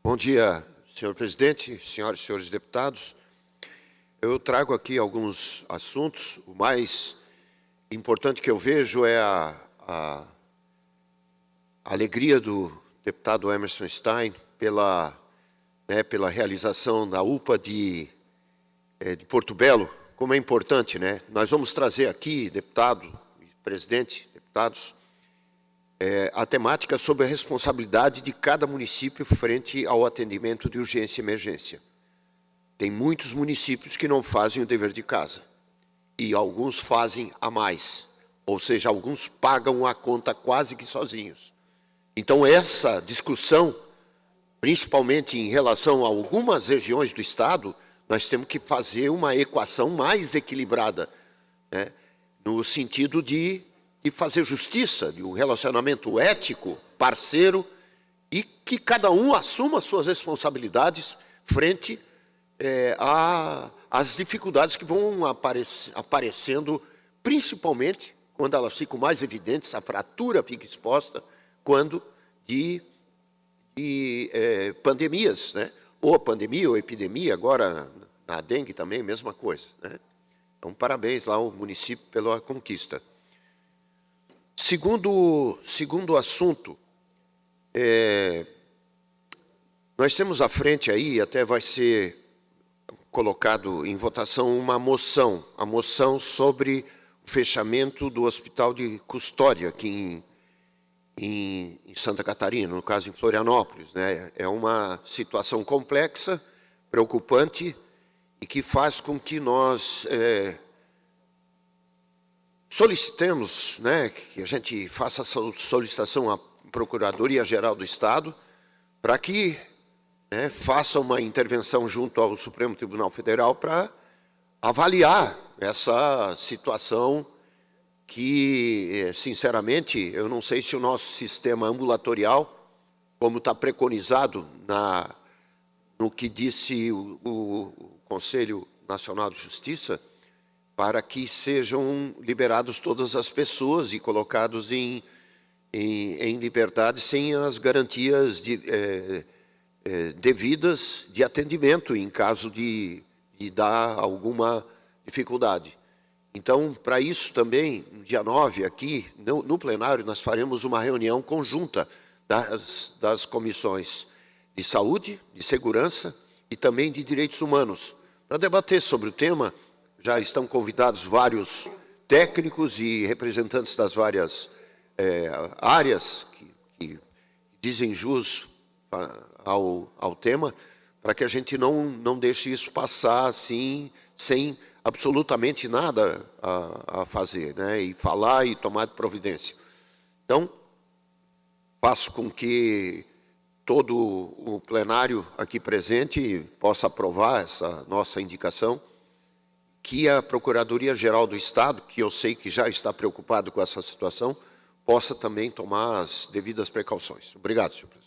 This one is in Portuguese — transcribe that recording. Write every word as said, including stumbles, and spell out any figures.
Bom dia, senhor presidente, senhoras e senhores deputados. Eu trago aqui alguns assuntos. O mais importante que eu vejo é a, a, a alegria do deputado Emerson Stein pela, né, pela realização da U P A de, é, de Porto Belo. Como é importante, né? Nós vamos trazer aqui, deputado, presidente, deputados, É, a temática sobre a responsabilidade de cada município frente ao atendimento de urgência e emergência. Tem muitos municípios que não fazem o dever de casa, e alguns fazem a mais, ou seja, alguns pagam a conta quase que sozinhos. Então, essa discussão, principalmente em relação a algumas regiões do Estado, nós temos que fazer uma equação mais equilibrada, né, no sentido de de fazer justiça, de um relacionamento ético, parceiro, e que cada um assuma suas responsabilidades frente é, às dificuldades que vão aparec aparecendo, principalmente quando elas ficam mais evidentes, a fratura fica exposta, quando de, de é, pandemias, né? Ou a pandemia ou a epidemia, agora na dengue também, mesma coisa, né? Então, parabéns lá ao município pela conquista. Segundo, segundo assunto, é, nós temos à frente aí, até vai ser colocado em votação uma moção, a moção sobre o fechamento do Hospital de Custódia, aqui em, em, em Santa Catarina, no caso em Florianópolis, né? É uma situação complexa, preocupante, e que faz com que nós É, solicitemos, né, que a gente faça essa solicitação à Procuradoria-Geral do Estado para que, né, faça uma intervenção junto ao Supremo Tribunal Federal para avaliar essa situação que, sinceramente, eu não sei se o nosso sistema ambulatorial, como está preconizado na, no que disse o, o Conselho Nacional de Justiça, para que sejam liberados todas as pessoas e colocados em, em, em liberdade sem as garantias de, é, é, devidas de atendimento em caso de, de dar alguma dificuldade. Então, para isso também, no dia nove aqui, no, no plenário, nós faremos uma reunião conjunta das, das comissões de saúde, de segurança e também de direitos humanos, para debater sobre o tema. Já estão convidados vários técnicos e representantes das várias é, áreas que, que dizem jus ao, ao tema, para que a gente não, não deixe isso passar assim, sem absolutamente nada a, a fazer, né? E falar e tomar providência. Então, faço com que todo o plenário aqui presente possa aprovar essa nossa indicação, que a Procuradoria-Geral do Estado, que eu sei que já está preocupado com essa situação, possa também tomar as devidas precauções. Obrigado, senhor presidente.